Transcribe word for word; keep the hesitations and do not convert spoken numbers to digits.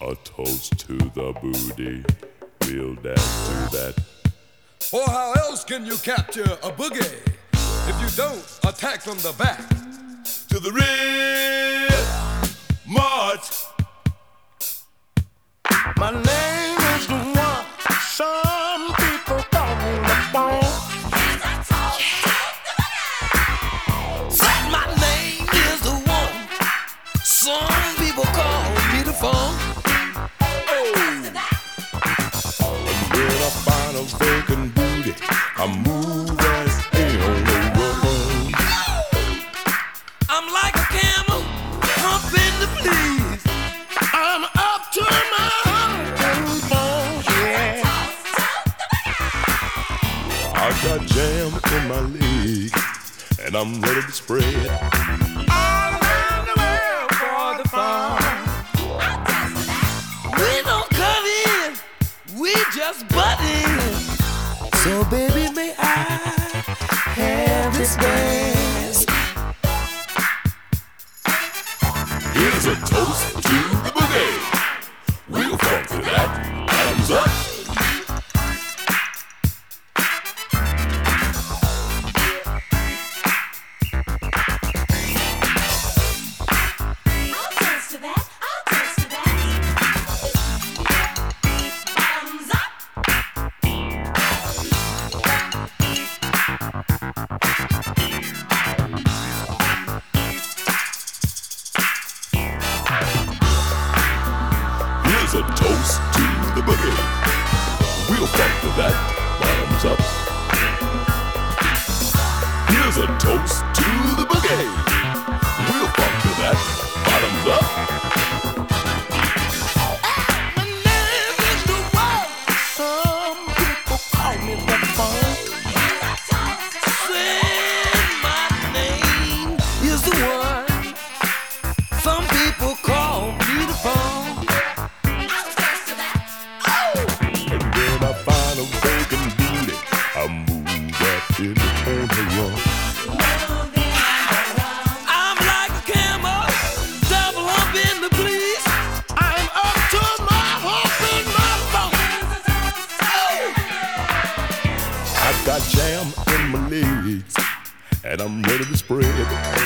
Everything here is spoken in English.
A toast to the booty. We'll dance to that. For how else can you capture a boogie if you don't attack from the back? To the rear march. My name is the one. Some people call me the phone. Said my name is the one. Some people call me the phone. When I find a vacant booty, I move as ain't on the road. I'm like a camel, humping the fleas. I'm up to my bones, yeah. I got jam in my leg, and I'm ready to spread. All around the world for the fun. We don't cut in, we just butt in. So baby, may I have this dance? Here's a toast to the boogie. We'll funk to that. Hands up. Here's a toast to the boogie. We'll funk to that. Bottoms up. Here's a toast to the boogie. We'll funk to that. Bottoms up. My name is the one. Some people call me the phone. Said my name is the one. Some people call me the phone. And when I find a vacant booty, I move up in the corner. I'm like a camel, double hump in the fleas. I'm up to my hump in my bones. I got jam in my legs, and I'm ready to spread.